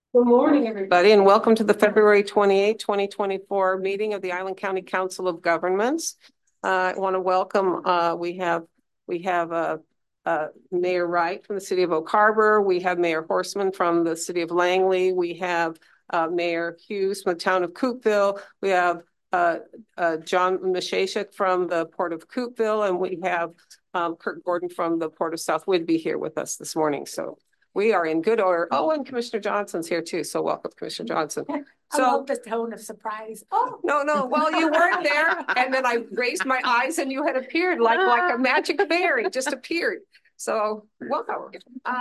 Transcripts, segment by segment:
Good morning, everybody, and welcome to the February 28, 2024 meeting of the Island County Council of Governments. I want to welcome, we have Mayor Wright from the city of Oak Harbor. We have Mayor Horstman from the city of Langley. We have Mayor Hughes from the town of Coupeville. We have John Mashashik from the port of Coupeville, and we have Kurt Gordon from the port of South Whidbey here with us this morning. So we are in good order. Oh, and Commissioner Johnson's here too. So welcome, Commissioner Johnson. I love the tone of surprise. Oh, no. Well, you weren't there. And then I raised my eyes and you had appeared like a magic fairy, just appeared. So welcome.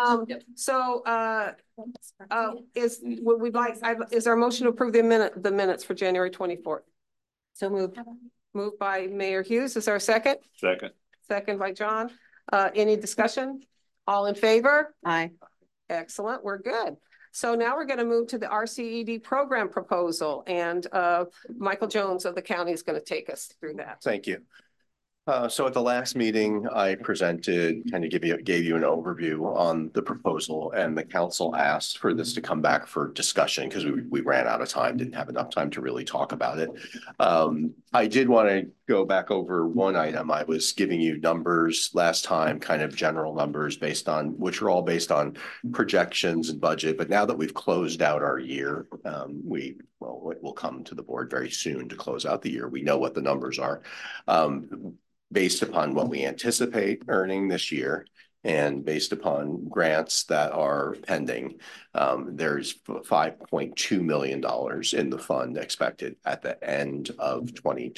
Is our motion to approve the minutes for January 24th? So moved. Moved by Mayor Hughes. Is there a second? Second. Second by John. Any discussion? All in favor? Aye. Excellent. We're good. So now we're going to move to the RCED program proposal, and Michael Jones of the county is going to take us through that. Thank you. So at the last meeting, I presented, kind of gave you an overview on the proposal, and the council asked for this to come back for discussion because we ran out of time, didn't have enough time to really talk about it. I did want to go back over one item. I was giving you numbers last time, kind of general numbers which are all based on projections and budget. But now that we've closed out our year, we'll come to the board very soon to close out the year. We know what the numbers are. Based upon what we anticipate earning this year and based upon grants that are pending, there's $5.2 million in the fund expected at the end of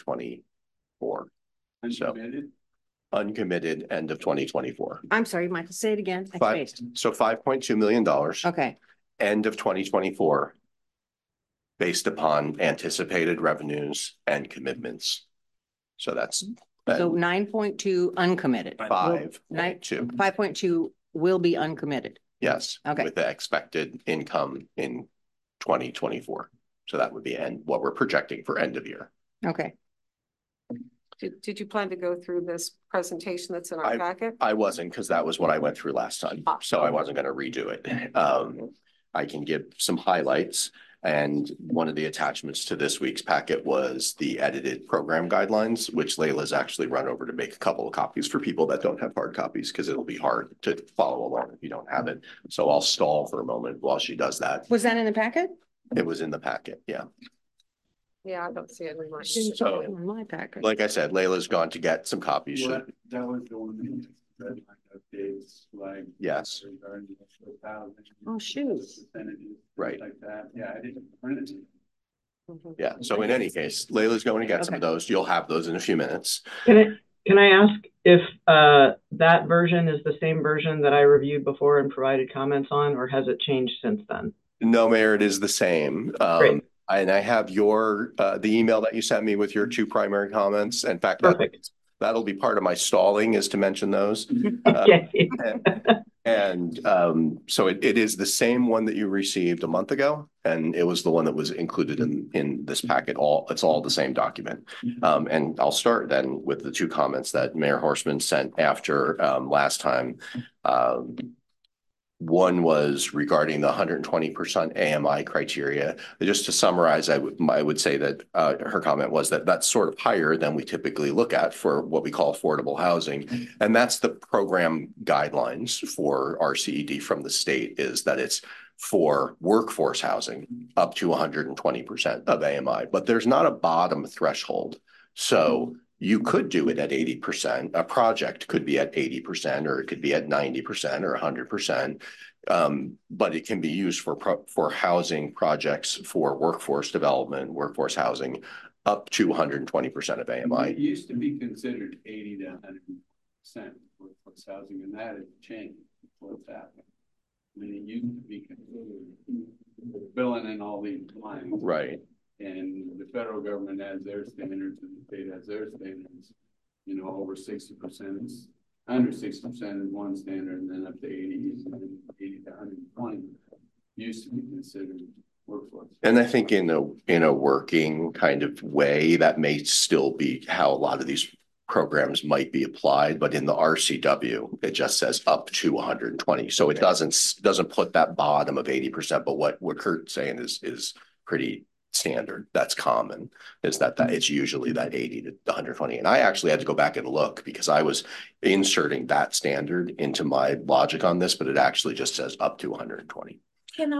2024. Uncommitted? So uncommitted end of 2024. I'm sorry, Michael, say it again. So $5.2 million. Okay. End of 2024 based upon anticipated revenues and commitments. So that's so 9.2 uncommitted. 5.2. 5.2 will be uncommitted. Yes. Okay. With the expected income in 2024. So that would be what we're projecting for end of year. Okay. Did you plan to go through this presentation that's in our packet? I wasn't, because that was what I went through last time. So I wasn't going to redo it. I can give some highlights. And one of the attachments to this week's packet was the edited program guidelines, which Layla's actually run over to make a couple of copies for people that don't have hard copies, because it'll be hard to follow along if you don't have it. So I'll stall for a moment while she does that. Was that in the packet? It was in the packet, yeah. Yeah, I don't see it in my, in my packet. Like I said, Layla's gone to get some copies. Well, that was the one that updates, like yes. Oh shoot! Right. Like that. Yeah, I didn't print it. Yeah. So in any case, Layla's going to get some of those. You'll have those in a few minutes. Can I ask if that version is the same version that I reviewed before and provided comments on, or has it changed since then? No, Mayor, it is the same. Great. And I have the email that you sent me with your two primary comments. In fact, that'll be part of my stalling, is to mention those. So it is the same one that you received a month ago, and it was the one that was included in this packet. It's all the same document. And I'll start then with the two comments that Mayor Horstman sent after last time. One was regarding the 120% AMI criteria. Just to summarize, I would say that her comment was that that's sort of higher than we typically look at for what we call affordable housing. And that's the program guidelines for RCED from the state, is that it's for workforce housing up to 120% of AMI. But there's not a bottom threshold. So you could do it at 80%. A project could be at 80%, or it could be at 90% or 100%. But it can be used for housing projects for workforce development, workforce housing, up to 120% of AMI. It used to be considered 80 to 100% workforce housing, and that has changed. What's happened? I mean, it used to be considered filling in all these lines. Right. And the federal government has their standards and the state has their standards. You know, over 60% is under 60% is one standard, and then up to 80 and 80 to 120 used to be considered workforce. And I think in a working kind of way, that may still be how a lot of these programs might be applied, but in the RCW, it just says up to 120. So it doesn't put that bottom of 80%, but what Kurt's saying is pretty standard. That's common, is that it's usually that 80 to 120. And I actually had to go back and look because I was inserting that standard into my logic on this, but it actually just says up to 120. Can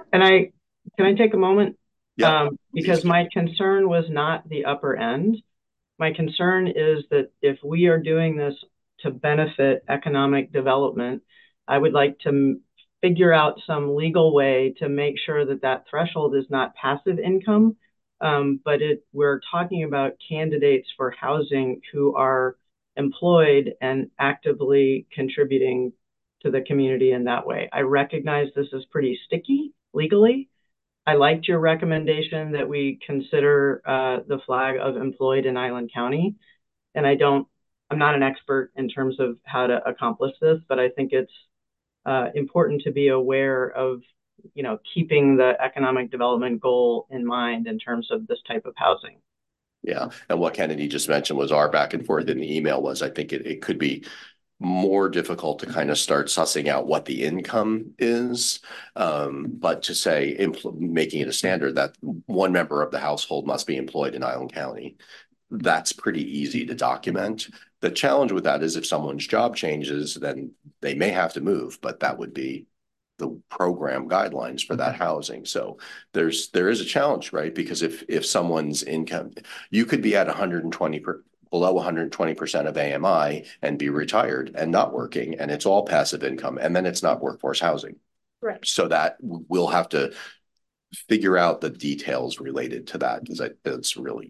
I take a moment? Yeah. Because my concern was not the upper end. My concern is that if we are doing this to benefit economic development, I would like to figure out some legal way to make sure that that threshold is not passive income, but we're talking about candidates for housing who are employed and actively contributing to the community in that way. I recognize this is pretty sticky legally. I liked your recommendation that we consider the flag of employed in Island County. And I'm not an expert in terms of how to accomplish this, but I think it's important to be aware of, keeping the economic development goal in mind in terms of this type of housing. Yeah. And what Kennedy just mentioned was our back and forth in the email was, I think it could be more difficult to kind of start sussing out what the income is. But to say, making it a standard that one member of the household must be employed in Island County, that's pretty easy to document. The challenge with that is if someone's job changes, then they may have to move, but that would be the program guidelines for that housing. So there is a challenge, right? Because if someone's income, you could be at 120 below 120% of AMI and be retired and not working, and it's all passive income, and then it's not workforce housing. Right. So that we'll have to figure out the details related to that, because it's really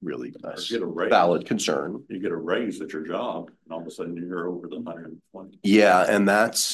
a valid concern. You get a raise at your job, and all of a sudden you're over the 120. Yeah, and that's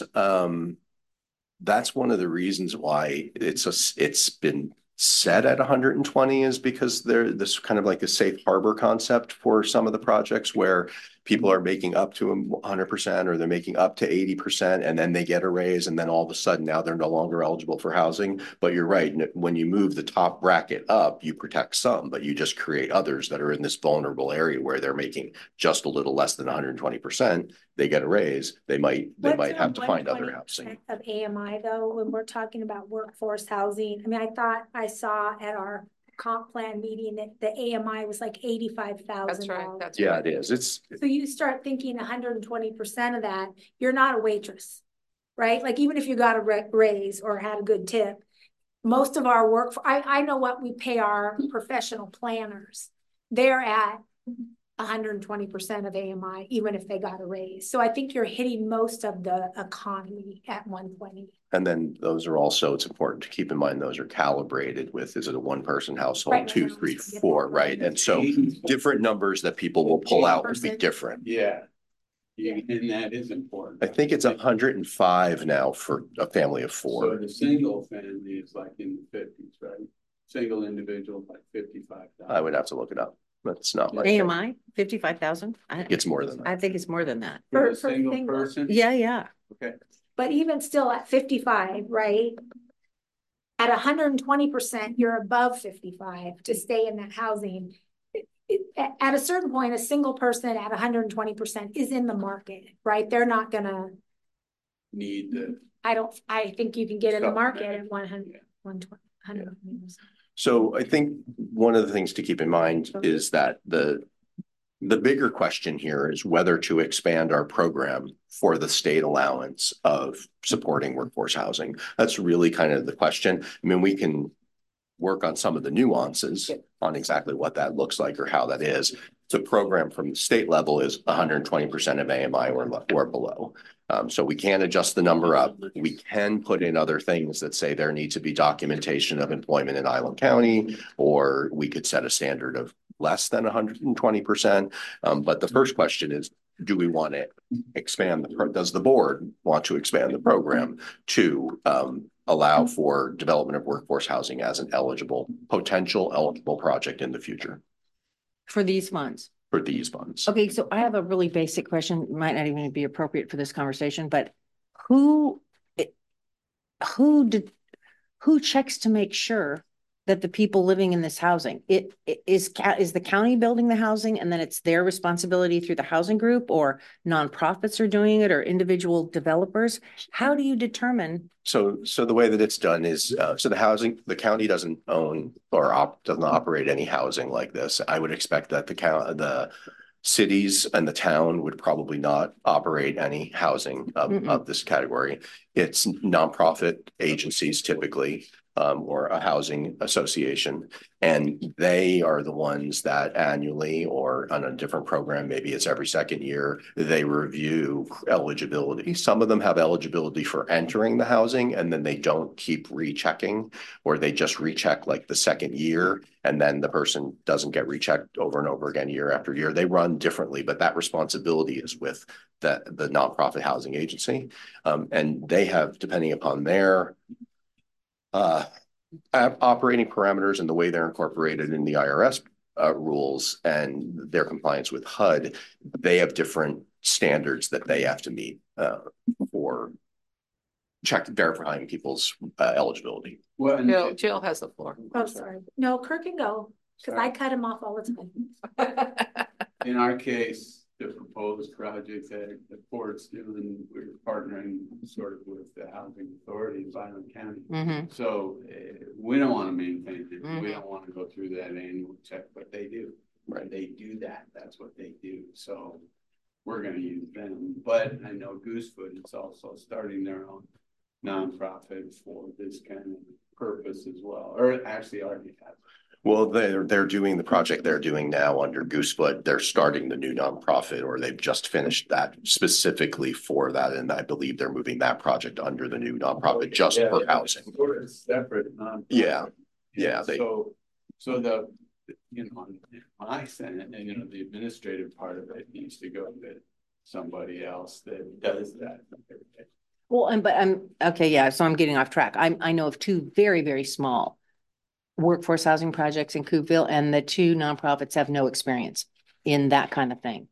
one of the reasons why it's been set at 120 is because this kind of like a safe harbor concept for some of the projects where people are making up to 100% or they're making up to 80% and then they get a raise and then all of a sudden now they're no longer eligible for housing. But you're right, when you move the top bracket up, you protect some, but you just create others that are in this vulnerable area where they're making just a little less than 120%. They get a raise, they might have to find other housing. Of AMI though, when we're talking about workforce housing, I mean, I thought I saw at our comp plan meeting that the AMI was like $85,000. That's right. Yeah, it is. So you start thinking 120% of that, you're not a waitress, right? Like even if you got a raise or had a good tip, most of our work, I know what we pay our professional planners. They're at 120% of AMI, even if they got a raise. So I think you're hitting most of the economy at 120. And then those are also, it's important to keep in mind, those are calibrated with, is it a one person household, right, 2, 3, 4, right? And so different numbers that people will pull out will be different. Yeah. And that is important. I think it's 105 now for a family of 4. So the single family is like in the 50s, right? Single individual, like 55,000. I would have to look it up. That's not like AMI 55,000. It's more than that. I think it's more than that. For a single person? Yeah. Okay. But even still at 55, right? At 120%, you're above 55 to stay in that housing. At a certain point, a single person at 120% is in the market, right? They're not gonna need the. I think you can get in the market at 100, 120%. So I think one of the things to keep in mind is that the bigger question here is whether to expand our program for the state allowance of supporting workforce housing. That's really kind of the question. I mean, we can work on some of the nuances on exactly what that looks like or how that is. The program from the state level is 120% of AMI or below. So we can adjust the number up. We can put in other things that say there needs to be documentation of employment in Island County, or we could set a standard of less than 120%. But the first question is, do we want to expand does the board want to expand the program to allow for development of workforce housing as an potential eligible project in the future? For these funds? For these funds. Okay, so I have a really basic question. Might not even be appropriate for this conversation, but who checks to make sure that the people living in this housing, it is the county building the housing and then it's their responsibility through the housing group, or nonprofits are doing it, or individual developers? How do you determine? So the way that it's done is, so the county doesn't own or doesn't operate any housing like this. I would expect that the cities and the town would probably not operate any housing of this category. It's nonprofit agencies typically, or a housing association. And they are the ones that annually, or on a different program, maybe it's every second year, they review eligibility. Some of them have eligibility for entering the housing, and then they don't keep rechecking, or they just recheck like the second year, and then the person doesn't get rechecked over and over again year after year. They run differently, but that responsibility is with the nonprofit housing agency. And they have, depending upon their operating parameters and the way they're incorporated in the IRS rules and their compliance with HUD, they have different standards that they have to meet for verifying people's eligibility. Well, Jill has the floor. Oh, sorry. No, Kirk can go, because I cut him off all the time. in our case, the proposed project that the port's doing, we're partnering sort of with the housing authority of Island County. So we don't want to maintain it. We don't want to go through that annual check, but they do. Right? They do that. That's what they do. So we're going to use them. But I know Goosefoot is also starting their own nonprofit for this kind of purpose as well, or actually already have. Well, they're doing the project they're doing now under Goosefoot. They're starting the new nonprofit, or they've just finished that specifically for that, and I believe they're moving that project under the new nonprofit just for housing. Sort of separate nonprofit. Yeah. So the on my Senate, and the administrative part of it needs to go to somebody else that does that. Well, but I'm okay. Yeah. So I'm getting off track. I know of two very, very small workforce housing projects in Coupeville, and the two nonprofits have no experience in that kind of thing.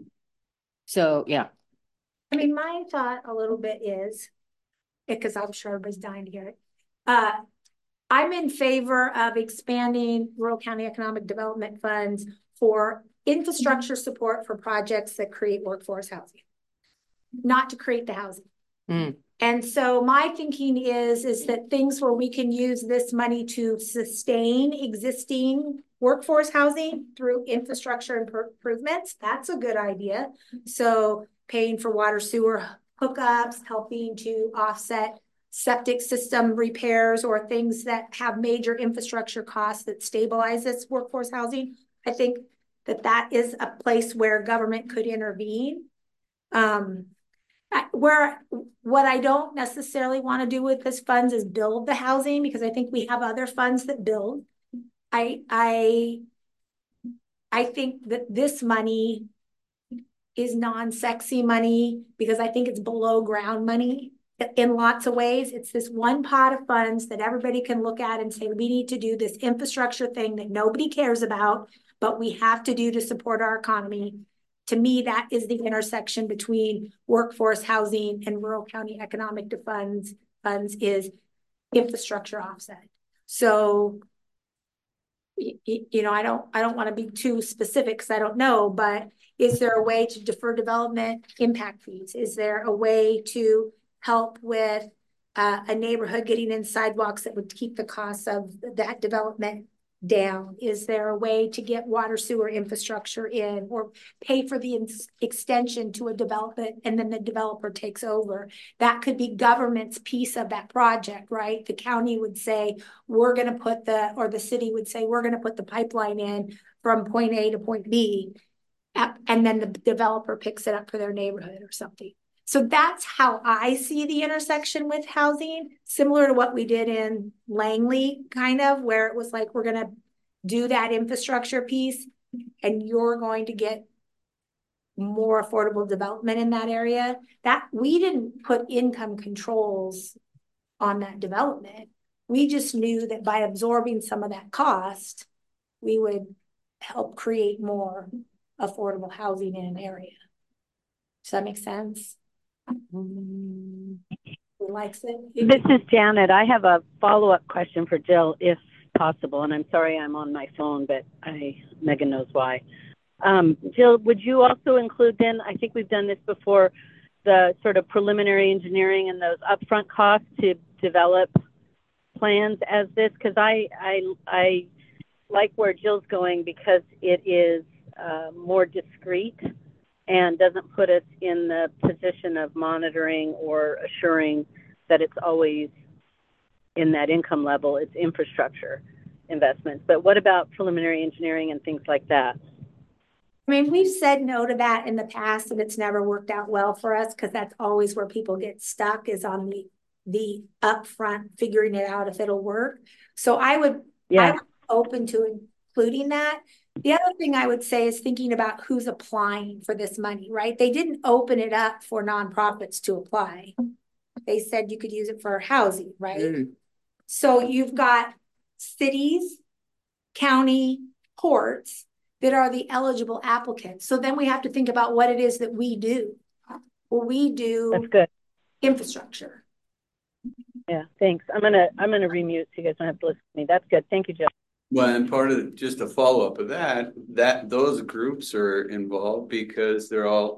So, yeah. I mean, my thought a little bit is, because I'm sure everybody's dying to hear it. I'm in favor of expanding rural county economic development funds for infrastructure support for projects that create workforce housing, not to create the housing. And so my thinking is that things where we can use this money to sustain existing workforce housing through infrastructure improvements, that's a good idea. So paying for water sewer hookups, helping to offset septic system repairs or things that have major infrastructure costs that stabilize this workforce housing. I think that is a place where government could intervene. What I don't necessarily want to do with this funds is build the housing, because I think we have other funds that build. I think that this money is non-sexy money, because I think it's below ground money in lots of ways. It's this one pot of funds that everybody can look at and say, we need to do this infrastructure thing that nobody cares about, but we have to do to support our economy. To me, that is the intersection between workforce housing and rural county economic funds is infrastructure offset. So, I don't want to be too specific because I don't know, but is there a way to defer development impact fees? Is there a way to help with a neighborhood getting in sidewalks that would keep the costs of that development down? Is there a way to get water sewer infrastructure in, or pay for the extension to a development and then the developer takes over? That could be government's piece of that project, right? The county would say, we're going to put or the city would say, we're going to put the pipeline in from point A to point B. And then the developer picks it up for their neighborhood or something. So that's how I see the intersection with housing, similar to what we did in Langley, kind of, where it was like, we're going to do that infrastructure piece and you're going to get more affordable development in that area. That we didn't put income controls on that development. We just knew that by absorbing some of that cost, we would help create more affordable housing in an area. Does that make sense? Who likes it? This is Janet. I have a follow-up question for Jill. If possible. And I'm sorry I'm on my phone, but Megan knows why. Jill, would you also include then, I think we've done this before, the sort of preliminary engineering and those upfront costs to develop plans as this? Because I like where Jill's going, because it is more discreet and doesn't put us in the position of monitoring or assuring that it's always in that income level. It's infrastructure investments. But what about preliminary engineering and things like that? I mean, we've said no to that in the past, and it's never worked out well for us, because that's always where people get stuck, is on the upfront figuring it out if it'll work. So I would be open to including that. The other thing I would say is thinking about who's applying for this money, right? They didn't open it up for nonprofits to apply. They said you could use it for housing, right? So you've got cities, county, ports that are the eligible applicants. So then we have to think about what it is that we do. Well, we do That's good. Infrastructure. Yeah, thanks. I'm gonna remute so you guys don't have to listen to me. That's good. Thank you, Jill. Well, and part of just a follow up of that those groups are involved because they're all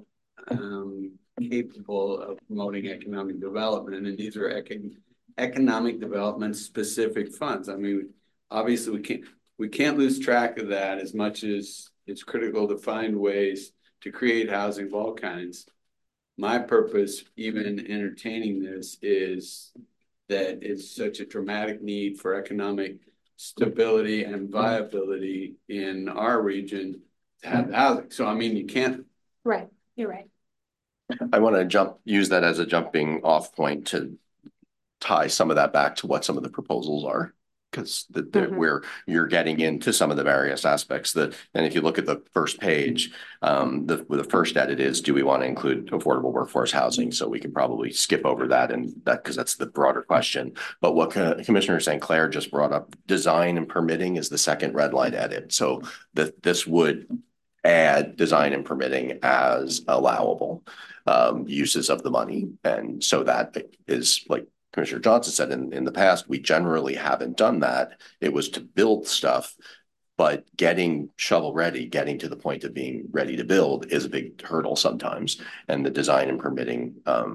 capable of promoting economic development, and these are economic development specific funds. I mean, obviously we can't lose track of that, as much as it's critical to find ways to create housing of all kinds. My purpose, even entertaining this, is that it's such a dramatic need for economic stability and viability in our region to have housing. So, I mean, you can't. Right. You're right. I want to use that as a jumping off point to tie some of that back to what some of the proposals are, because where you're getting into some of the various aspects and if you look at the first page, the first edit is, do we want to include affordable workforce housing? So we can probably skip over that, and that, because that's the broader question. But what Commissioner St. Clair just brought up, design and permitting, is the second red line edit. So this would add design and permitting as allowable uses of the money. And so that is, like Commissioner Johnson said, in the past, we generally haven't done that. It was to build stuff, but getting shovel ready, getting to the point of being ready to build is a big hurdle sometimes. And the design and permitting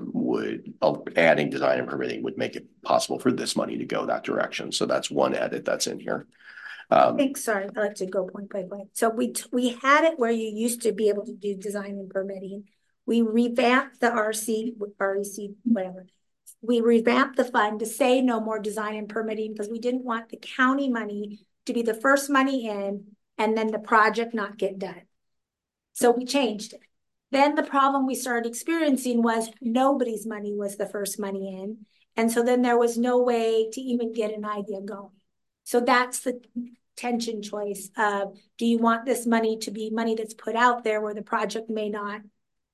adding design and permitting would make it possible for this money to go that direction. So that's one edit that's in here. I like to go point by point. So we had it where you used to be able to do design and permitting. We revamped the REC, whatever. We revamped the fund to say no more design and permitting, because we didn't want the county money to be the first money in and then the project not get done. So we changed it. Then the problem we started experiencing was nobody's money was the first money in. And so then there was no way to even get an idea going. So that's the tension choice of, do you want this money to be money that's put out there where the project may not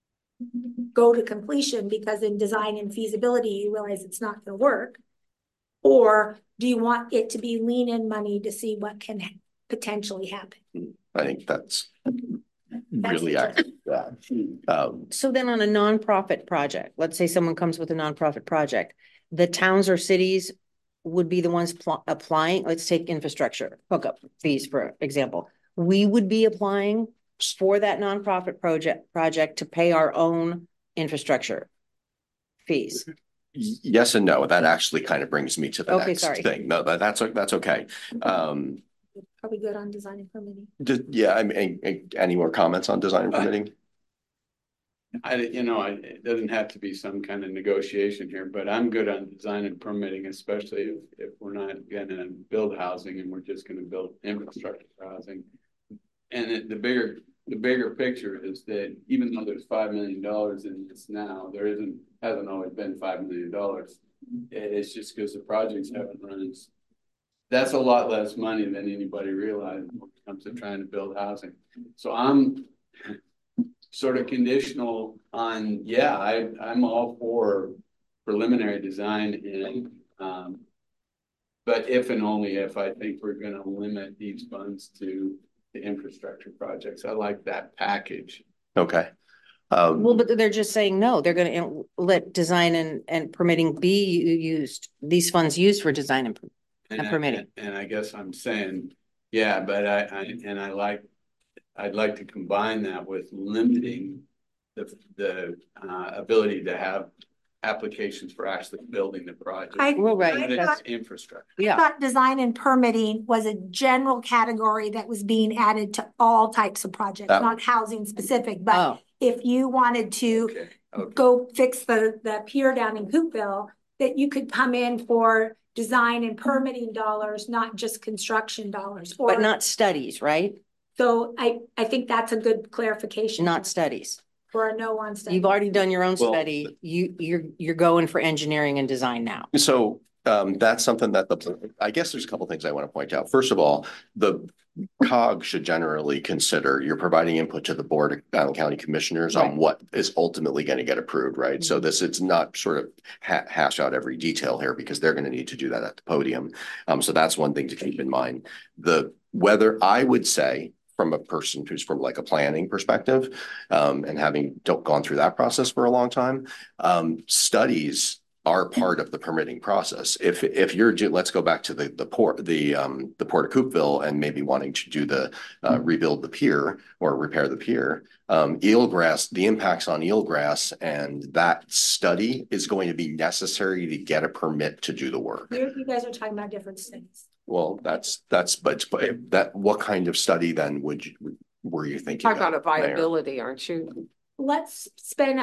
go to completion because in design and feasibility you realize it's not going to work? Or do you want it to be lean in money to see what can potentially happen? I think that's really accurate. So then on a nonprofit project, let's say someone comes with a nonprofit project, the towns or cities would be the ones applying. Let's take infrastructure hookup fees, for example. We would be applying for that nonprofit project to pay our own infrastructure fees. Yes and no. That actually kind of brings me to the next thing. No, that's okay. Probably good on design and permitting. I mean, any more comments on design and permitting? It doesn't have to be some kind of negotiation here, but I'm good on design and permitting, especially if we're not going to build housing and we're just going to build infrastructure for housing. And the bigger picture is that even though there's $5 million in this now, hasn't always been $5 million. It's just because the projects haven't run. That's a lot less money than anybody realized when it comes to trying to build housing. So I'm sort of conditional on, I'm all for preliminary design but if and only if I think we're going to limit these funds to the infrastructure projects. I like that package. Okay. Well, but they're just saying no. They're going to let design and permitting be used. These funds used for design and and permitting. And I guess I'm saying, yeah, but I'd like to combine that with limiting the ability to have applications for actually building the project. Well, right. That's infrastructure. I thought design and permitting was a general category that was being added to all types of projects, not housing specific, but if you wanted to go fix the pier down in Coopville, that you could come in for design and permitting dollars, not just construction dollars. But not studies, right? So I think that's a good clarification. Not studies. For a no on study. You've already done your own study. You're going for engineering and design now. So that's something that I guess there's a couple of things I want to point out. First of all, the COG should generally consider you're providing input to the Board of Allen County Commissioners on what is ultimately going to get approved, right? So it's not sort of hash out every detail here because they're going to need to do that at the podium. So that's one thing to keep in mind. Whether I would say, from a person who's from like a planning perspective, and having gone through that process for a long time, studies are part of the permitting process. If you're let's go back to the port of Coopville and maybe wanting to do the rebuild the pier or repair the pier, eelgrass, the impacts on eelgrass and that study is going to be necessary to get a permit to do the work. You guys are talking about different things. Well, but what kind of study then were you thinking? Talk about a viability, aren't you? Let's spend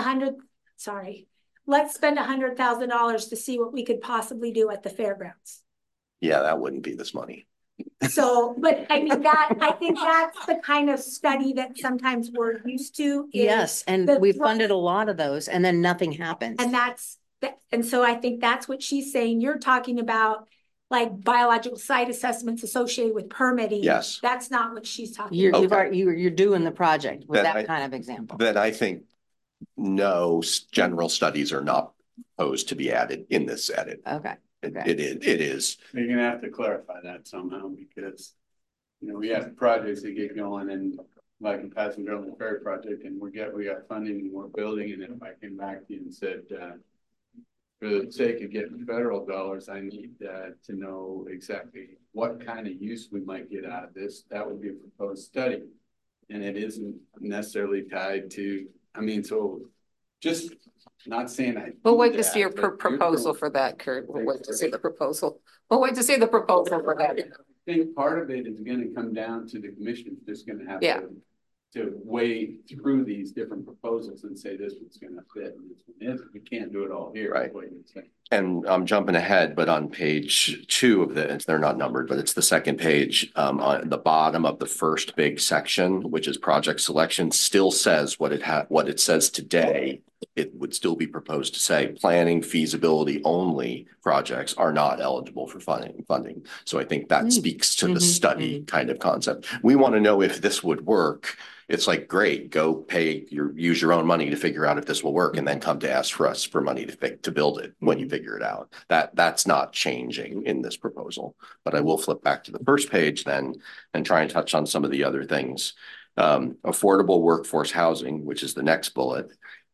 $100,000 to see what we could possibly do at the fairgrounds. Yeah, that wouldn't be this money. So, but I mean I think that's the kind of study that sometimes we're used to. Yes, and we've funded a lot of those, and then nothing happens. And so I think that's what she's saying. You're talking about like biological site assessments associated with permitting. Yes. That's not what she's talking about. You're doing the project with that kind of example. Then I think no general studies are not proposed to be added in this edit. Okay. It is. You're gonna have to clarify that somehow because we have projects that get going and like a passenger on the ferry project and we got funding and we're building, and if I came back to you and said for the sake of getting federal dollars, I need to know exactly what kind of use we might get out of this. That would be a proposed study. And it isn't necessarily tied to, so just not saying We'll wait to see your proposal for that, Kurt. We'll wait to see the proposal. We'll wait to see the proposal for that. I think part of it is going to come down to the commission just going to have to weigh through these different proposals and say this one's going to fit and this one isn't. We can't do it all here. Right. And I'm jumping ahead, but on page 2 of they're not numbered, but it's the second page on the bottom of the first big section, which is project selection, still says what it says today. It would still be proposed to say planning feasibility only projects are not eligible for funding. So I think that speaks to the study kind of concept. We want to know if this would work. It's like, great, go use your own money to figure out if this will work and then come to ask for us for money to build it when you figure it out. That's not changing in this proposal, but I will flip back to the first page then and try and touch on some of the other things. Affordable workforce housing, which is the next bullet.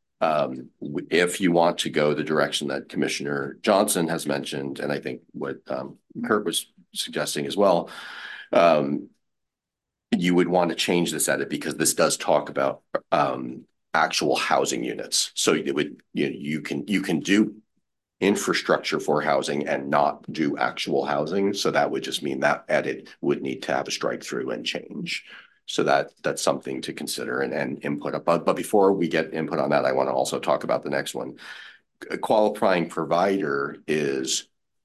If you want to go the direction that Commissioner Johnson has mentioned, and I think what Kurt was suggesting as well, you would want to change this edit because this does talk about actual housing units. So it would you can do infrastructure for housing and not do actual housing. So that would just mean that edit would need to have a strike through and change. So that's something to consider and input. But before we get input on that, I want to also talk about the next one. A qualifying provider is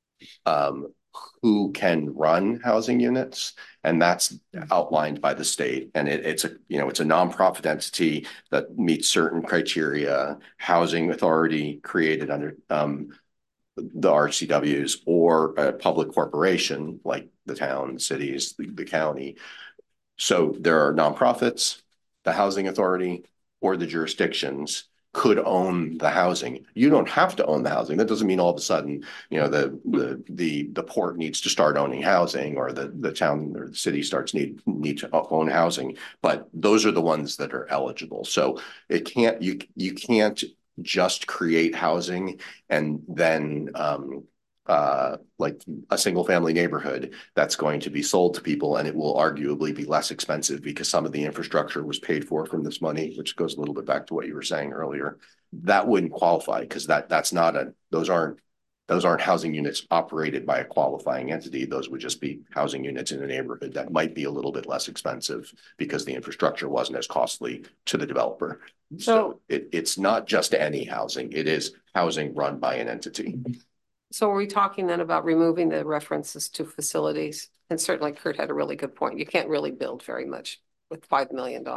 who can run housing units, and that's outlined by the state. And it's a nonprofit entity that meets certain criteria. Housing authority created under the RCWs, or a public corporation like the town, the cities, the county. So there are nonprofits, the housing authority, or the jurisdictions could own the housing. You don't have to own the housing. That doesn't mean all of a sudden, the port needs to start owning housing, or the town or the city need to own housing. But those are the ones that are eligible. So you can't just create housing and then like a single family neighborhood that's going to be sold to people, and it will arguably be less expensive because some of the infrastructure was paid for from this money, which goes a little bit back to what you were saying earlier. That wouldn't qualify because that's not those aren't housing units operated by a qualifying entity. Those would just be housing units in a neighborhood that might be a little bit less expensive because the infrastructure wasn't as costly to the developer. So it's not just any housing, it is housing run by an entity. So are we talking then about removing the references to facilities? And certainly Kurt had a really good point. You can't really build very much with $5 million.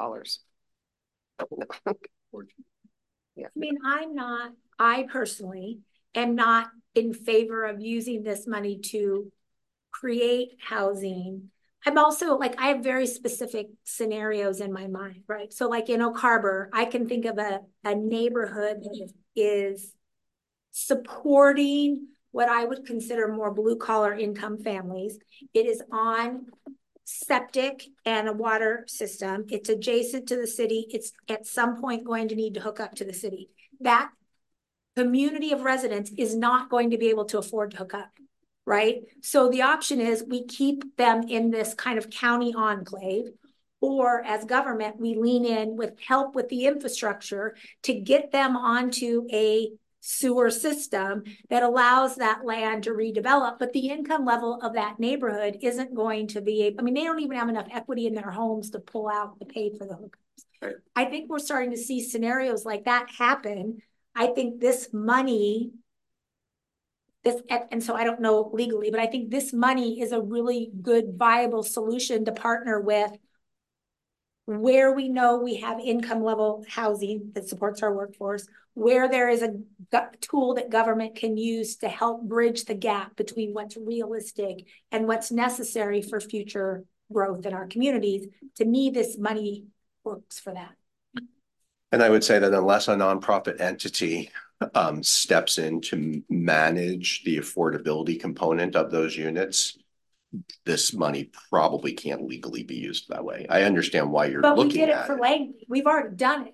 Yeah. I mean, I personally am not in favor of using this money to create housing. I'm also like, I have very specific scenarios in my mind, right? So like in Oak Harbor, I can think of a neighborhood that is supporting what I would consider more blue collar income families. It is on septic and a water system. It's adjacent to the city. It's at some point going to need to hook up to the city. That community of residents is not going to be able to afford to hook up, right? So the option is we keep them in this kind of county enclave, or as government, we lean in with help with the infrastructure to get them onto a sewer system that allows that land to redevelop, but the income level of that neighborhood isn't going to be, I mean, they don't even have enough equity in their homes to pull out to pay for the hookups. Right. I think we're starting to see scenarios like that happen. I think this money, and so I don't know legally, but I think this money is a really good, viable solution to partner with where we know we have income level housing that supports our workforce, where there is a tool that government can use to help bridge the gap between what's realistic and what's necessary for future growth in our communities. To me, this money works for that. And I would say that unless a nonprofit entity steps in to manage the affordability component of those units, this money probably can't legally be used that way. I understand why you're looking at it. But we did it for Langley. We've already done it.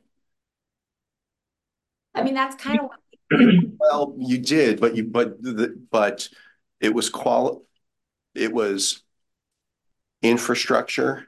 I mean, that's kind of what well, you did, but it was infrastructure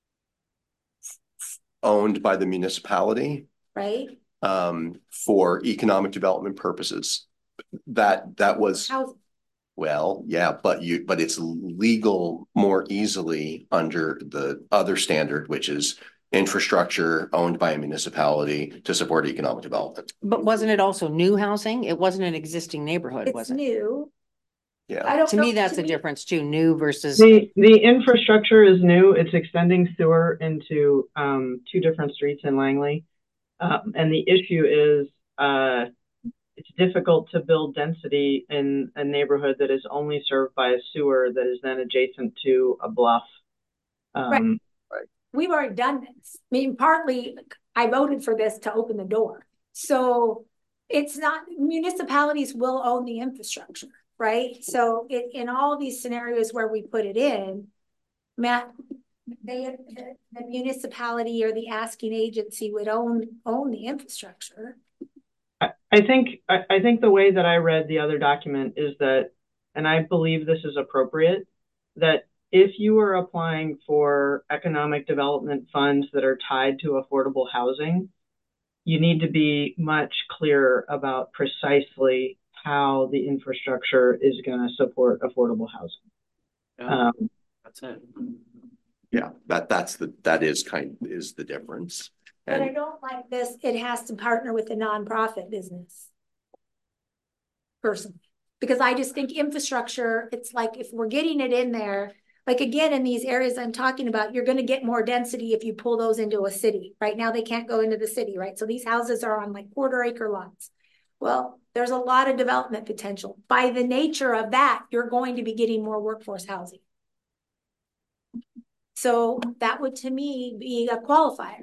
owned by the municipality, right? For economic development purposes. That was housing. Well, yeah, but it's legal more easily under the other standard, which is infrastructure owned by a municipality to support economic development. But wasn't it also new housing? It wasn't an existing neighborhood, was it? It's new. Yeah. To me, that's a difference too, new versus. The infrastructure is new. It's extending sewer into 2 different streets in Langley. And the issue is it's difficult to build density in a neighborhood that is only served by a sewer that is then adjacent to a bluff. Right. We've already done this. I mean, partly I voted for this to open the door. So it's not, municipalities will own the infrastructure, right? So in all these scenarios where we put it in, Matt, the municipality or the asking agency would own the infrastructure. I think the way that I read the other document is that, and I believe this is appropriate, that if you are applying for economic development funds that are tied to affordable housing, you need to be much clearer about precisely how the infrastructure is going to support affordable housing. Yeah, that's it. Yeah, that is the difference. But I don't like this. It has to partner with the nonprofit business. Personally, because I just think infrastructure, it's like if we're getting it in there, like again, in these areas I'm talking about, you're going to get more density if you pull those into a city. Right now, they can't go into the city, right? So these houses are on like 1/4-acre lots. Well, there's a lot of development potential. By the nature of that, you're going to be getting more workforce housing. So that would, to me, be a qualifier.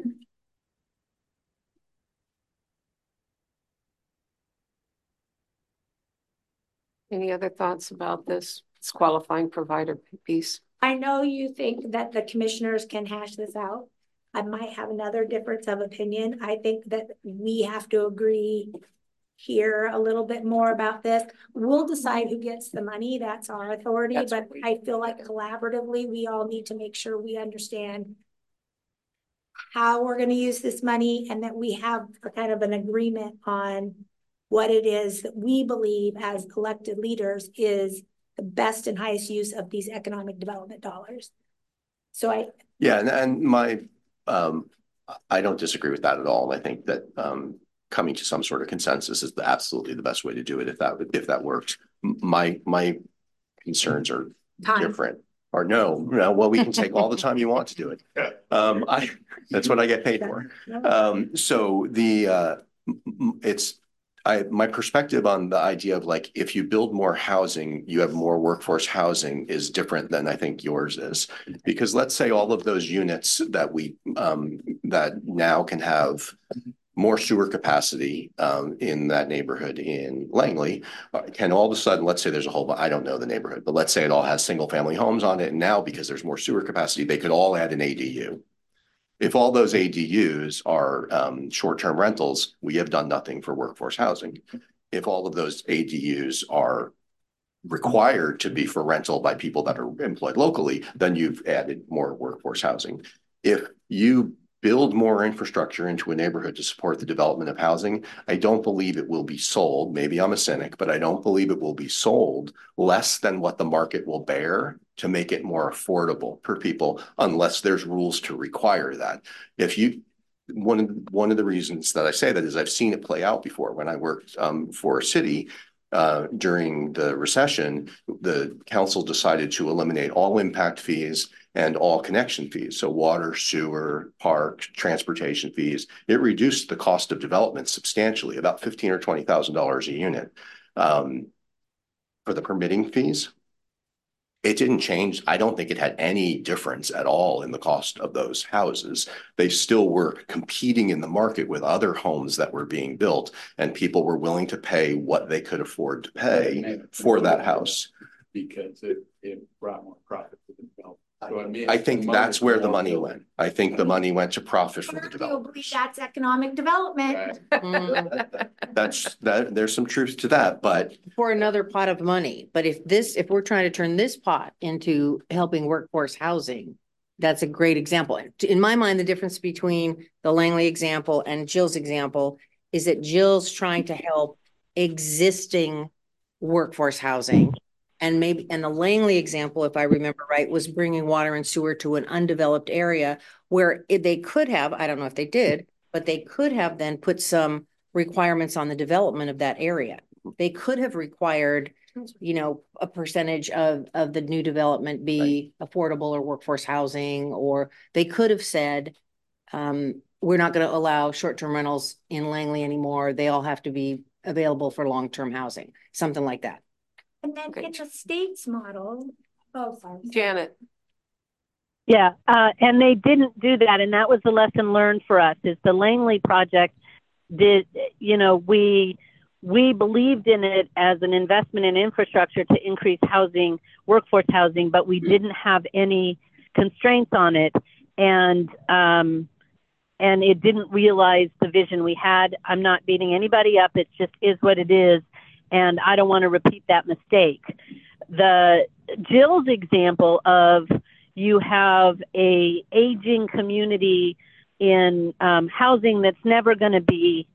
Any other thoughts about this qualifying provider piece? I know you think that the commissioners can hash this out. I might have another difference of opinion. I think that we have to agree hear a little bit more about this. We'll decide who gets the money. That's our authority. That's But what we- I feel like collaboratively, we all need to make sure we understand how we're going to use this money and that we have a kind of an agreement on what it is that we believe as elected leaders is the best and highest use of these economic development dollars. So Yeah, and my, I don't disagree with that at all. And I think that coming to some sort of consensus is absolutely the best way to do it if that works. My concerns are different. Or no, well, we can take all the time you want to do it. That's what I get paid for. So my perspective on the idea of like, if you build more housing, you have more workforce housing is different than I think yours is. Because let's say all of those units that that now can have more sewer capacity in that neighborhood in Langley can all of a sudden, let's say there's a whole, I don't know the neighborhood, but let's say it all has single family homes on it. And now because there's more sewer capacity, they could all add an ADU. If all those ADUs are short-term rentals, we have done nothing for workforce housing. If all of those ADUs are required to be for rental by people that are employed locally, then you've added more workforce housing. If you build more infrastructure into a neighborhood to support the development of housing, I don't believe it will be sold. Maybe I'm a cynic, but I don't believe it will be sold less than what the market will bear to make it more affordable for people, unless there's rules to require that. One of the reasons that I say that is I've seen it play out before. When I worked for a city during the recession, the council decided to eliminate all impact fees and all connection fees. So water, sewer, park, transportation fees. It reduced the cost of development substantially, about $15,000 or $20,000 a unit for the permitting fees. It didn't change. I don't think it had any difference at all in the cost of those houses. They still were competing in the market with other homes that were being built, and people were willing to pay what they could afford to pay for that house. Because it brought more profit to the developer. So I think that's where the money went. I think the money went to profit for the developers. That's economic development. Right. There's some truth to that, but for another pot of money. But if we're trying to turn this pot into helping workforce housing, that's a great example. In my mind, the difference between the Langley example and Jill's example is that Jill's trying to help existing workforce housing. And the Langley example, if I remember right, was bringing water and sewer to an undeveloped area where they could have, I don't know if they did, but they could have then put some requirements on the development of that area. They could have required, a percentage of the new development be affordable or workforce housing, or they could have said, we're not going to allow short-term rentals in Langley anymore. They all have to be available for long-term housing, something like that. And then in the state's model, sorry. Janet. Yeah, and they didn't do that, and that was the lesson learned for us. Is the Langley project did, we believed in it as an investment in infrastructure to increase housing, workforce housing, but we didn't have any constraints on it, and it didn't realize the vision we had. I'm not beating anybody up. It just is what it is. And I don't want to repeat that mistake. The Jill's example of you have a aging community in housing that's never going to be,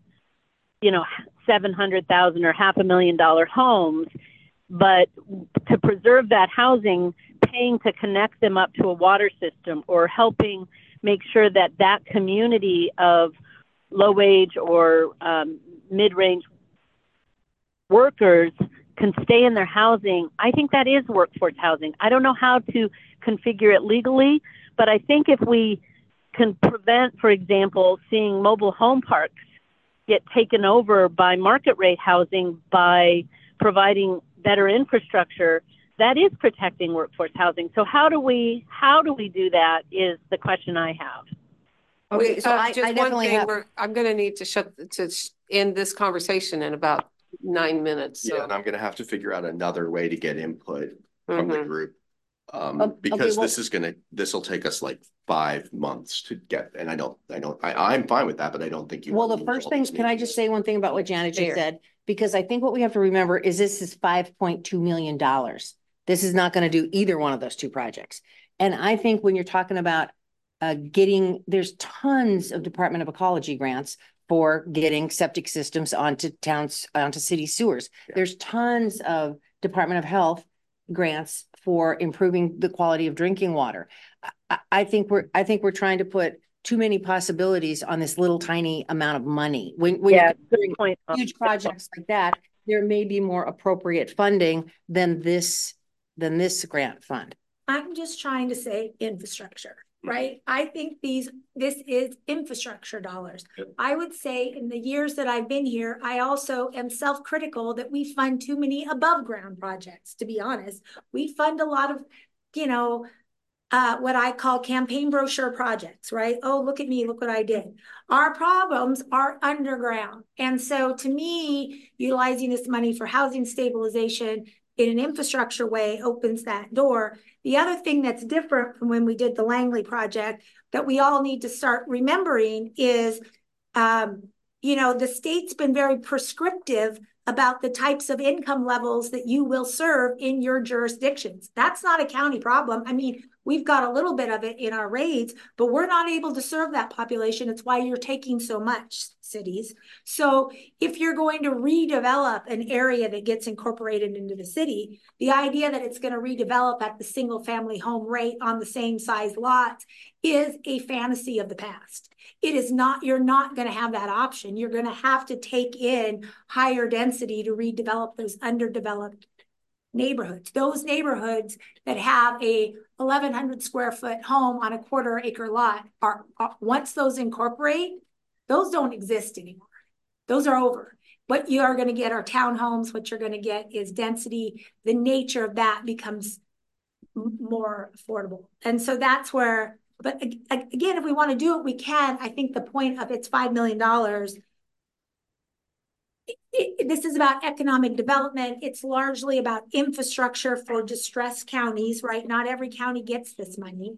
$700,000 or $500,000 homes, but to preserve that housing, paying to connect them up to a water system or helping make sure that that community of low wage or mid-range workers can stay in their housing, I think that is workforce housing. I don't know how to configure it legally, but I think if we can prevent, for example, seeing mobile home parks get taken over by market rate housing by providing better infrastructure, that is protecting workforce housing. So how do we do that is the question I have. Okay, so I definitely I'm going to need to end this conversation in about 9 minutes. So. Yeah, and I'm going to have to figure out another way to get input from the group Because well, this will take us like 5 months to get, and I'm fine with that, but I don't think you. well, want the to first all thing, these can I just meetings. say one thing about what Janet just Fair. said? Because I think what we have to remember is this is $5.2 million. This is not going to do either one of those two projects. And I think when you're talking about there's tons of Department of Ecology grants for getting septic systems onto city sewers. Yeah. There's tons of Department of Health grants for improving the quality of drinking water. I think we're trying to put too many possibilities on this little tiny amount of money. When Yeah, you're good point. huge projects like that, there may be more appropriate funding than this grant fund. I'm just trying to say infrastructure, right? I think this is infrastructure dollars. Yep. I would say in the years that I've been here, I also am self-critical that we fund too many above ground projects, to be honest. We fund a lot of, what I call campaign brochure projects, right? Oh, look at me, look what I did. Our problems are underground. And so to me, utilizing this money for housing stabilization in an infrastructure way opens that door. The other thing that's different from when we did the Langley project that we all need to start remembering is, the state's been very prescriptive about the types of income levels that you will serve in your jurisdictions. That's not a county problem. I mean, we've got a little bit of it in our raids, but we're not able to serve that population. It's why you're taking so much, cities. So if you're going to redevelop an area that gets incorporated into the city, the idea that it's going to redevelop at the single family home rate on the same size lots is a fantasy of the past. It is not, you're not going to have that option. You're going to have to take in higher density to redevelop those underdeveloped neighborhoods. Those neighborhoods that have a 1,100 square foot home on a quarter-acre lot are once those incorporate, those don't exist anymore. Those are over. What you are going to get are townhomes. What you're going to get is density. The nature of that becomes more affordable. And so that's where, but again, if we want to do it, we can. I think the point of it's $5 million. This is about economic development. It's largely about infrastructure for distressed counties, right? Not every county gets this money.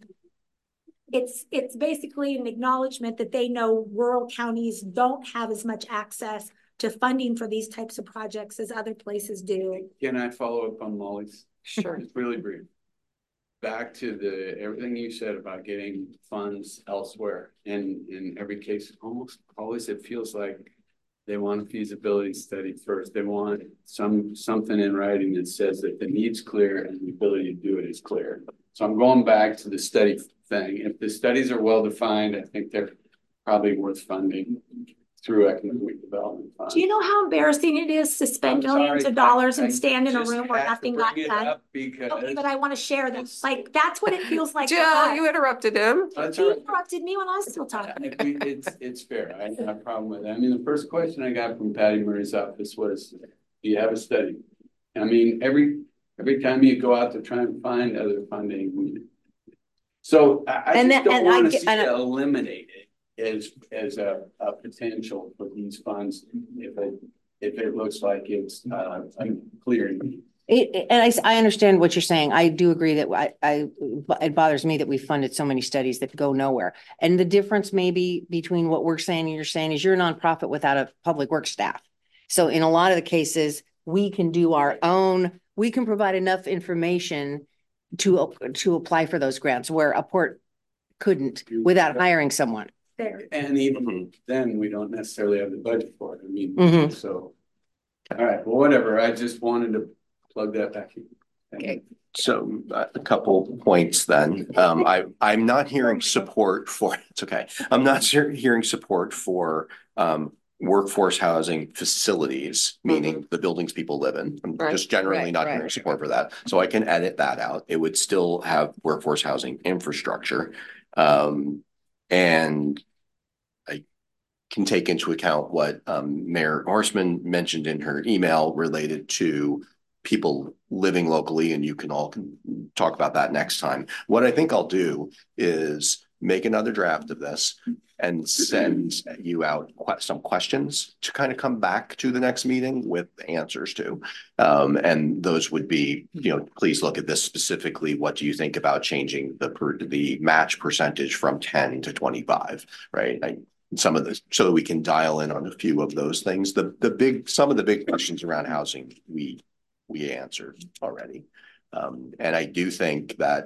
It's basically an acknowledgement that they know rural counties don't have as much access to funding for these types of projects as other places do. Can I follow up on Molly's? Sure. It's really brief. Back to everything you said about getting funds elsewhere. And in every case, almost always it feels like they want a feasibility study first. They want something in writing that says that the need's clear and the ability to do it is clear. So I'm going back to the study thing. If the studies are well defined, I think they're probably worth funding through economic development funds. Do you know how embarrassing it is to spend millions of dollars and stand in a room where nothing got done? Okay, but I want to share them. Like, that's what it feels like. Jill, you interrupted him. You interrupted me when I was still talking. It's fair. I have a problem with it. I mean, the first question I got from Patty Murray's office was, do you have a study? I mean, every time you go out to try and find other funding. So I just don't want to see it eliminated as a potential for these funds if it looks like it's unclear. And I understand what you're saying. I do agree that it bothers me that we funded so many studies that go nowhere. And the difference maybe between what we're saying and you're saying is you're a nonprofit without a public works staff. So in a lot of the cases, we can do our own, we can provide enough information to apply for those grants where a port couldn't without hiring someone. There. And even then, we don't necessarily have the budget for it. I mean, so, all right, well, whatever. I just wanted to plug that back in. Okay. So a couple points then. I'm not hearing support for, it's okay. I'm not hearing support for workforce housing facilities, meaning the buildings people live in. I'm just generally not hearing support for that. So I can edit that out. It would still have workforce housing infrastructure. And I can take into account what Mayor Horstman mentioned in her email related to people living locally, and you can all talk about that next time. What I think I'll do is make another draft of this and send you out some questions to kind of come back to the next meeting with answers to. And those would be, please look at this specifically. What do you think about changing the match percentage from 10 to 25, right? Some of this, so that we can dial in on a few of those things. Some of the big questions around housing, we answered already. And I do think that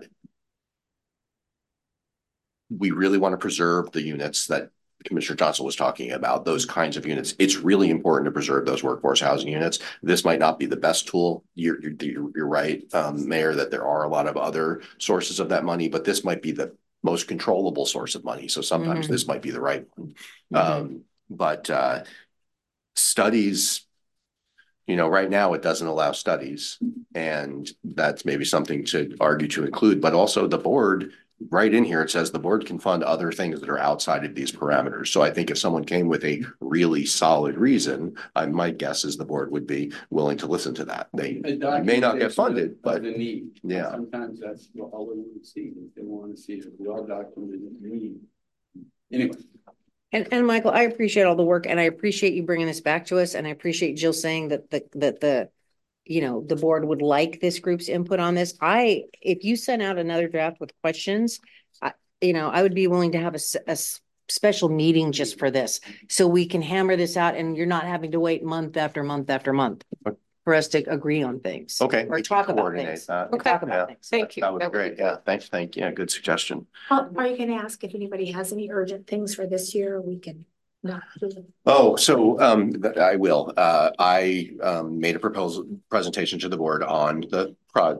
we really want to preserve the units that Commissioner Johnson was talking about, those kinds of units. It's really important to preserve those workforce housing units. This might not be the best tool. You're right, Mayor, that there are a lot of other sources of that money, but this might be the most controllable source of money. So sometimes this might be the right one. But studies, right now it doesn't allow studies, and that's maybe something to argue to include, but also the board, right in here, it says the board can fund other things that are outside of these parameters. So I think if someone came with a really solid reason, my guess is the board would be willing to listen to that. They may not get funded, but the need. Yeah. Sometimes that's all they want to see. They want to see it well documented need. Anyway. And Michael, I appreciate all the work, and I appreciate you bringing this back to us, and I appreciate Jill saying that the board would like this group's input on this. If you send out another draft with questions, I would be willing to have a special meeting just for this, so we can hammer this out, and you're not having to wait month after month after month for us to agree on things. Okay. Or talk about things. Okay. Talk about things. Thank you. That would be great. Yeah. Thanks. Thank you. Yeah, good suggestion. Are you going to ask if anybody has any urgent things for this year? We can not do them. Oh, so I will. I made a presentation to the board on the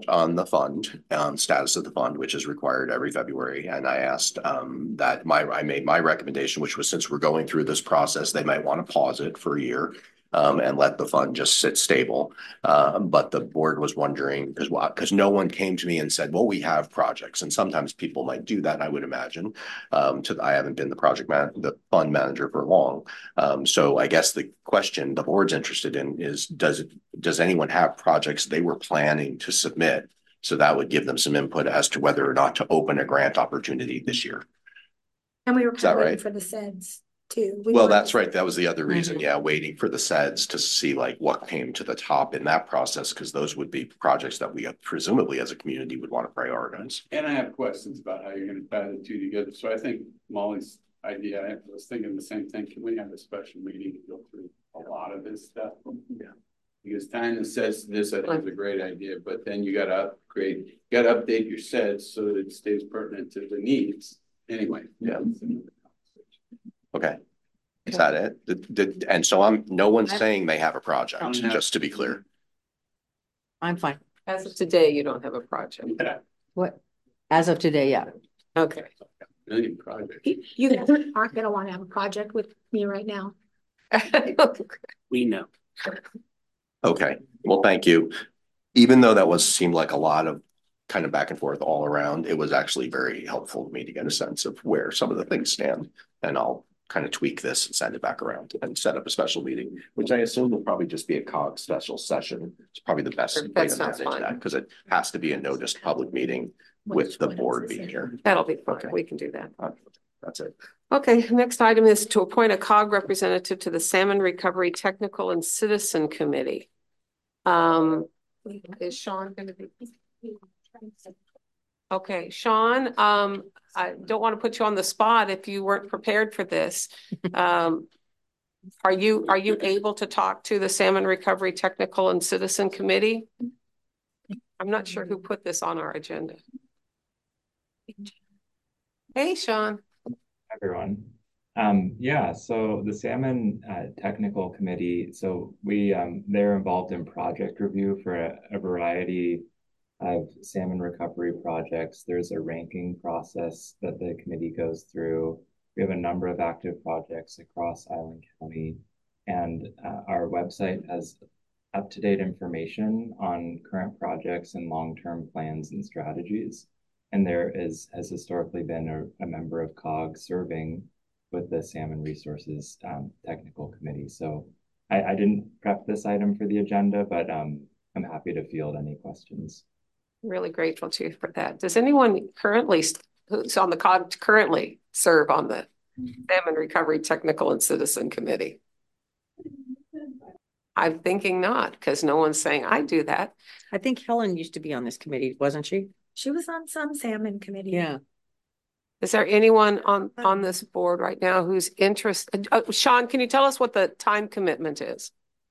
fund, status of the fund, which is required every February. And I asked that I made my recommendation, which was, since we're going through this process, they might want to pause it for a year and let the fund just sit stable. But the board was wondering, because no one came to me and said, well, we have projects. And sometimes people might do that, I would imagine. I haven't been the fund manager for long. So I guess the question the board's interested in is, does anyone have projects they were planning to submit? So that would give them some input as to whether or not to open a grant opportunity this year. And we were kind of waiting right? for the SEDS too. Well, that's right. That was the other reason. Yeah, waiting for the SEDS to see what came to the top in that process, because those would be projects that we presumably as a community would want to prioritize. And I have questions about how you're going to tie the two together. So I think Molly's idea, I was thinking the same thing. Can we have a special meeting to go through a lot of this stuff? Yeah. Because tying the SEDS to this, I think is a great idea, but then you got to update your SEDS so that it stays pertinent to the needs. Anyway. Yeah. Okay. Is that it? And so no one's saying they have a project, just to be clear. I'm fine. As of today, you don't have a project. What? As of today, yeah. Okay. You guys aren't going to want to have a project with me right now. We know. Okay. Well, thank you. Even though that seemed like a lot of kind of back and forth all around, it was actually very helpful to me to get a sense of where some of the things stand. And I'll kind of tweak this and send it back around and set up a special meeting, which I assume will probably just be a COG special session. It's probably the best way to manage that, because it has to be a noticed public meeting with the board being here. That'll be fine. Okay. We can do that. That's it. Okay, next item is to appoint a COG representative to the Salmon Recovery Technical and Citizen Committee. Is Sean going to be? Okay, Sean, I don't want to put you on the spot if you weren't prepared for this. Are you able to talk to the Salmon Recovery Technical and Citizen Committee? I'm not sure who put this on our agenda. Hey, Sean. Everyone. Yeah, so the Salmon Technical Committee, so they're involved in project review for a variety of salmon recovery projects. There's a ranking process that the committee goes through. We have a number of active projects across Island County, and our website has up-to-date information on current projects and long-term plans and strategies. And there has historically been a member of COG serving with the Salmon Resources Technical Committee. So I didn't prep this item for the agenda, but I'm happy to field any questions. Really grateful to you for that. Does anyone who's on the COG currently serve on the Salmon Recovery Technical and Citizen Committee. I'm thinking not, because no one's saying I do that. I think Helen used to be on this committee, wasn't she? She was on some salmon committee. Yeah. Is there anyone on this board right now who's interested? Sean, can you tell us what the time commitment is?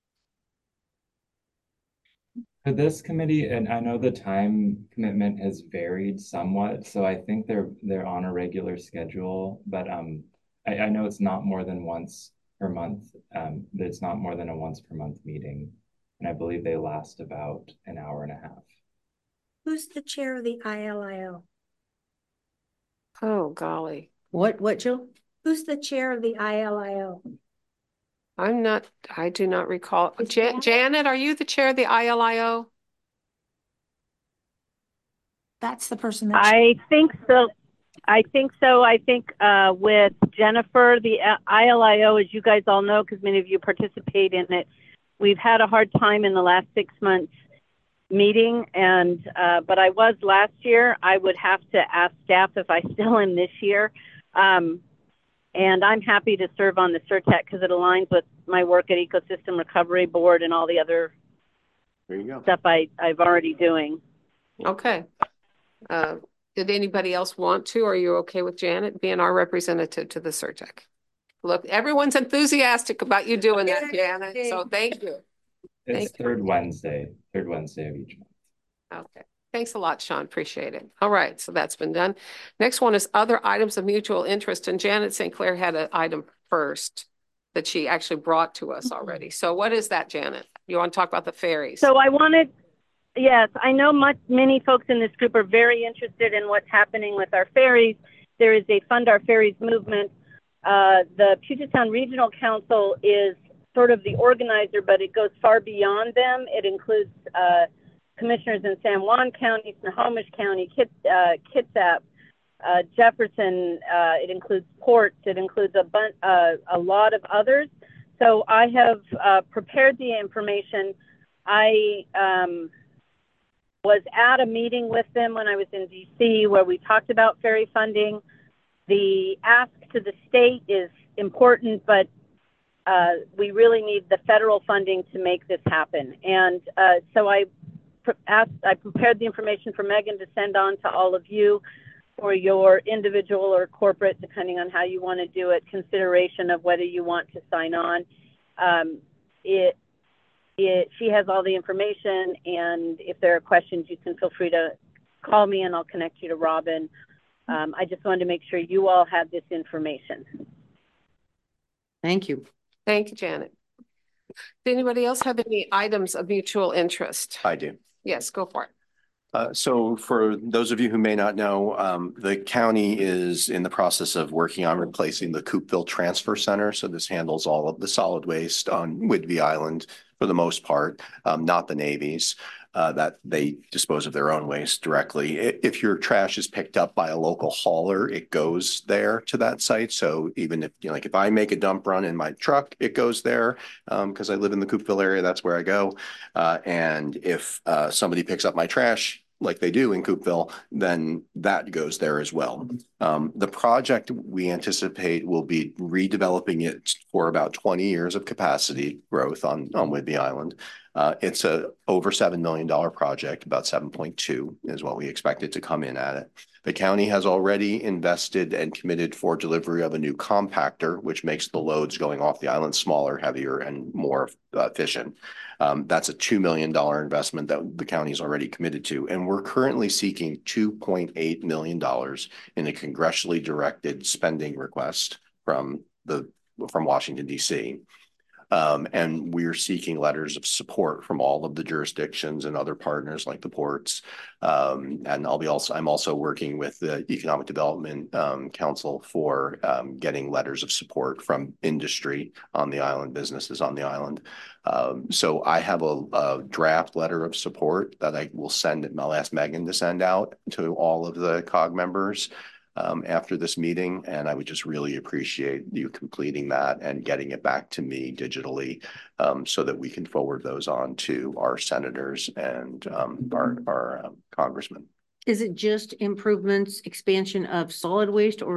For this committee, and I know the time commitment has varied somewhat, so I think they're on a regular schedule, but I know it's not more than once per month. It's not more than a once per month meeting, and I believe they last about an hour and a half. Who's the chair of the ILIO? Oh, golly. What, Jill? Who's the chair of the ILIO? I do not recall. Janet, are you the chair of the ILIO? That's the person that I think so. I think with Jennifer, the ILIO, as you guys all know, because many of you participate in it, we've had a hard time in the last 6 months meeting, and but I was last year. I would have to ask staff if I still am this year. And I'm happy to serve on the CERTEC because it aligns with my work at Ecosystem Recovery Board and all the other stuff I've already doing. Okay. Did anybody else want to? Are you okay with Janet being our representative to the CERTEC? Look, everyone's enthusiastic about you doing that, Janet. So thank you. It's third Wednesday of each month. Okay. Thanks a lot, Sean. Appreciate it. All right. So that's been done. Next one is other items of mutual interest. And Janet St. Clair had an item first that she actually brought to us already. So what is that, Janet? You want to talk about the ferries? So yes, I know many folks in this group are very interested in what's happening with our ferries. There is a Fund Our Ferries movement. The Puget Sound Regional Council is sort of the organizer, but it goes far beyond them. It includes commissioners in San Juan County, Snohomish County, Kitsap, Jefferson. It includes ports. It includes a lot of others. So I have prepared the information. I was at a meeting with them when I was in DC where we talked about ferry funding. The ask to the state is important, but we really need the federal funding to make this happen. And so I prepared the information for Megan to send on to all of you for your individual or corporate, depending on how you want to do it, consideration of whether you want to sign on. She has all the information, and if there are questions, you can feel free to call me and I'll connect you to Robin. I just wanted to make sure you all have this information. Thank you. Thank you, Janet. Does anybody else have any items of mutual interest? I do. Yes, go for it. So for those of you who may not know, the county is in the process of working on replacing the Coupeville Transfer Center. So this handles all of the solid waste on Whidbey Island for the most part, not the Navy's, that they dispose of their own waste directly. If your trash is picked up by a local hauler, it goes there to that site. So even if, like if I make a dump run in my truck, it goes there because I live in the Coupeville area, that's where I go. And if somebody picks up my trash, like they do in Coupeville, then that goes there as well. The project we anticipate will be redeveloping it for about 20 years of capacity growth on Whidbey Island. It's a over $7 million project, about 7.2 is what we expect it to come in at it. The county has already invested and committed for delivery of a new compactor, which makes the loads going off the island smaller, heavier, and more efficient. That's a $2 million investment that the county is already committed to. And we're currently seeking $2.8 million in a congressionally directed spending request from Washington, D.C. And we're seeking letters of support from all of the jurisdictions and other partners like the ports. And I'm also working with the Economic Development Council for getting letters of support from industry on the island, businesses on the island. So I have a draft letter of support that I will send, and I'll ask Megan to send out to all of the COG members after this meeting, and I would just really appreciate you completing that and getting it back to me digitally so that we can forward those on to our senators and our congressmen. Is it just improvements, expansion of solid waste, or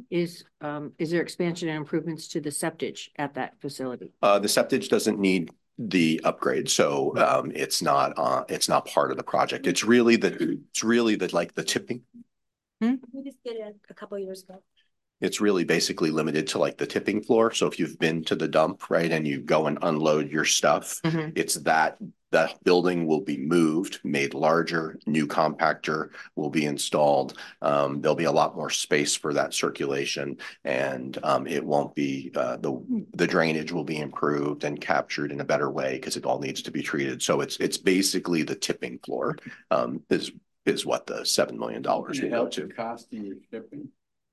Is there expansion and improvements to the septage at that facility? The septage doesn't need the upgrade, so it's not part of the project. It's really like the tipping. We just did it a couple of years ago. It's really basically limited to like the tipping floor. So if you've been to the dump, right, and you go and unload your stuff, it's that building will be moved, made larger, new compactor will be installed. There'll be a lot more space for that circulation, and it won't be the drainage will be improved and captured in a better way because it all needs to be treated. So it's basically the tipping floor is what the $7 million will go to. Cost of your shipping.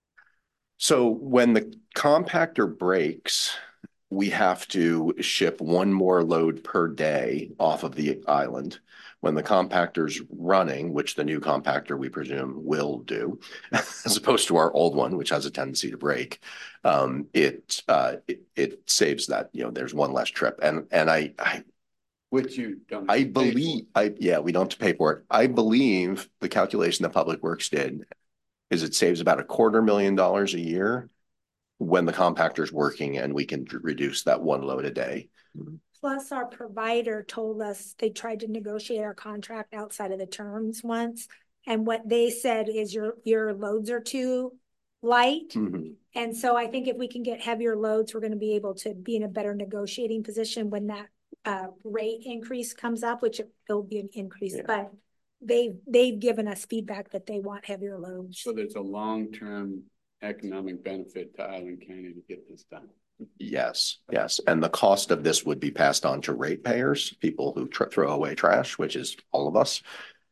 So when the compactor breaks, we have to ship one more load per day off of the island. When the compactor's running, which the new compactor we presume will do, as opposed to our old one, which has a tendency to break, it saves that, there's one less trip. And which you don't. I believe, we don't have to pay for it. I believe the calculation that Public Works did is it saves about $250,000 a year when the compactor is working, and we can reduce that one load a day. Plus, our provider told us they tried to negotiate our contract outside of the terms once, and what they said is your loads are too light. And so I think if we can get heavier loads, we're going to be able to be in a better negotiating position when that rate increase comes up, which it will be an increase, but they've given us feedback that they want heavier loads. So there's a long-term economic benefit to Island County to get this done. Yes. And the cost of this would be passed on to ratepayers, people who throw away trash, which is all of us.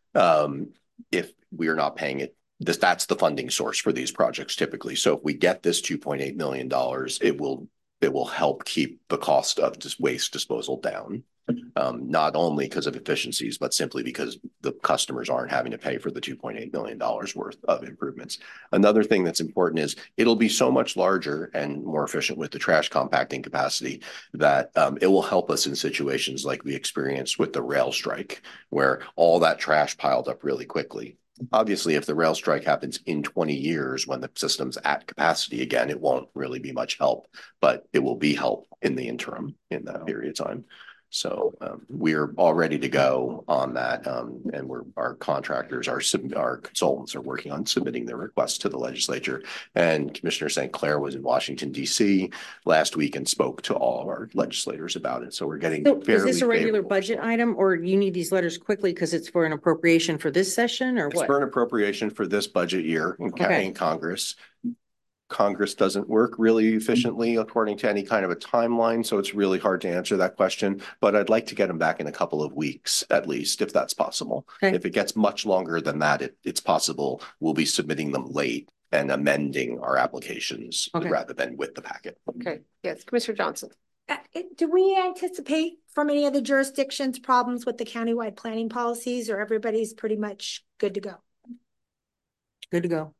If we are not paying it, that's the funding source for these projects typically. So if we get this $2.8 million, it will help keep the cost of waste disposal down. Not only because of efficiencies, but simply because the customers aren't having to pay for the $2.8 million worth of improvements. Another thing that's important is it'll be so much larger and more efficient with the trash compacting capacity that it will help us in situations like we experienced with the rail strike, where all that trash piled up really quickly. Obviously, if the rail strike happens in 20 years when the system's at capacity again, it won't really be much help, but it will be help in the interim in that period of time. So we're all ready to go on that, and our contractors, our consultants are working on submitting their requests to the legislature. And Commissioner St. Clair was in Washington, D.C. last week and spoke to all of our legislators about it. So we're getting is this a regular budget item, or you need these letters quickly because it's for an appropriation for this session, or what? It's for an appropriation for this budget year in Congress. Congress doesn't work really efficiently according to any kind of a timeline, so it's really hard to answer that question. But I'd like to get them back in a couple of weeks at least, if that's possible. If it gets much longer than that, it's possible we'll be submitting them late and amending our applications rather than with the packet. Okay. Yes, Commissioner Johnson. Do we anticipate from any other jurisdictions problems with the countywide planning policies, or everybody's pretty much good to go? Good to go.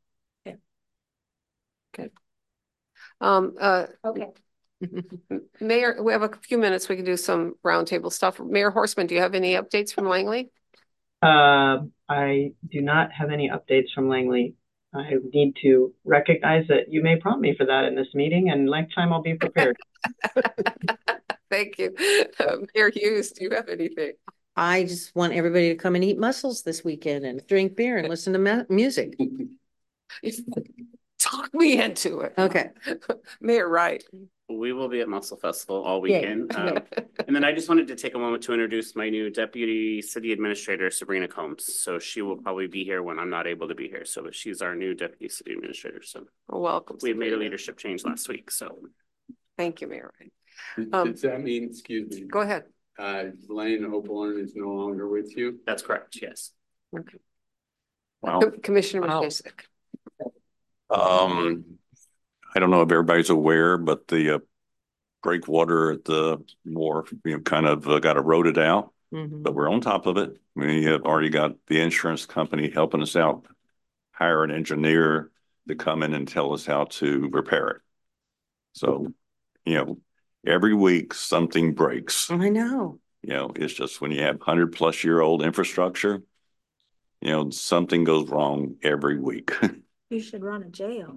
Okay. Okay. Mayor, we have a few minutes. We can do some roundtable stuff. Mayor Horstman, do you have any updates from Langley? I do not have any updates from Langley. I need to recognize that you may prompt me for that in this meeting, and next time I'll be prepared. Thank you. Mayor Hughes, do you have anything? I just want everybody to come and eat mussels this weekend and drink beer and listen to music. Talk me into it. Okay. Mayor Wright. We will be at Mussel Festival all weekend. And then I just wanted to take a moment to introduce my new Deputy City Administrator, Sabrina Combs. So she will probably be here when I'm not able to be here. So she's our new Deputy City Administrator. So welcome. We made a leadership change last week. So thank you, Mayor Wright. Does that mean, excuse me? Go ahead. Blaine Oborn is no longer with you? That's correct, yes. Okay. Wow. Commissioner Machesik. I don't know if everybody's aware, but the breakwater at the wharf, kind of got eroded out, but we're on top of it. We have already got the insurance company helping us out, hire an engineer to come in and tell us how to repair it. So, every week something breaks. I know. It's just when you have 100+ year old infrastructure, something goes wrong every week. You should run a jail.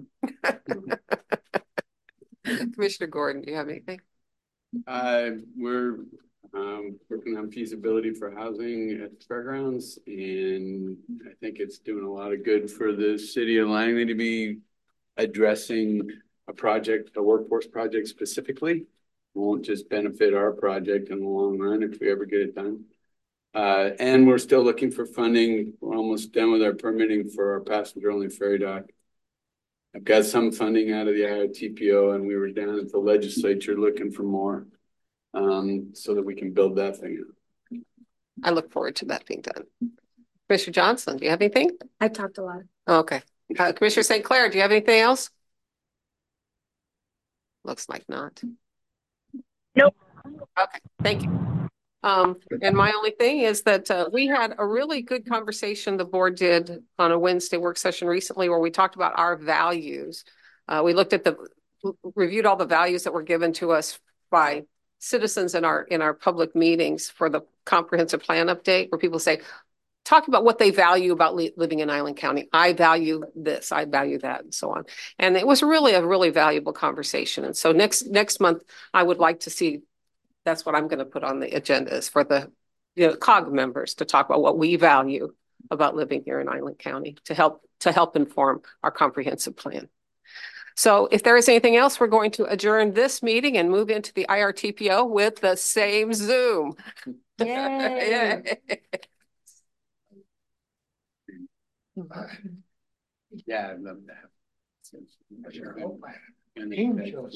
Commissioner Gordon, do you have anything? We're working on feasibility for housing at the fairgrounds, and I think it's doing a lot of good for the city of Langley to be addressing a workforce project specifically. Won't just benefit our project in the long run if we ever get it done. And we're still looking for funding. We're almost done with our permitting for our passenger-only ferry dock. I've got some funding out of the IOTPO, and we were down at the legislature looking for more, so that we can build that thing out. I look forward to that being done. Commissioner Johnson, do you have anything? I talked a lot. Okay. Commissioner St. Clair, do you have anything else? Looks like not. Nope. Okay, thank you. And my only thing is that we had a really good conversation the board did on a Wednesday work session recently where we talked about our values. We looked at reviewed all the values that were given to us by citizens in our public meetings for the comprehensive plan update, where people say, talk about what they value about living in Island County. I value this, I value that, and so on. And it was really a really valuable conversation. And so next month, I would like to see, that's what I'm going to put on the agenda, is for the COG members to talk about what we value about living here in Island County to help inform our comprehensive plan. So if there is anything else, we're going to adjourn this meeting and move into the IRTPO with the same Zoom. Yay. Yeah, I'd love to have.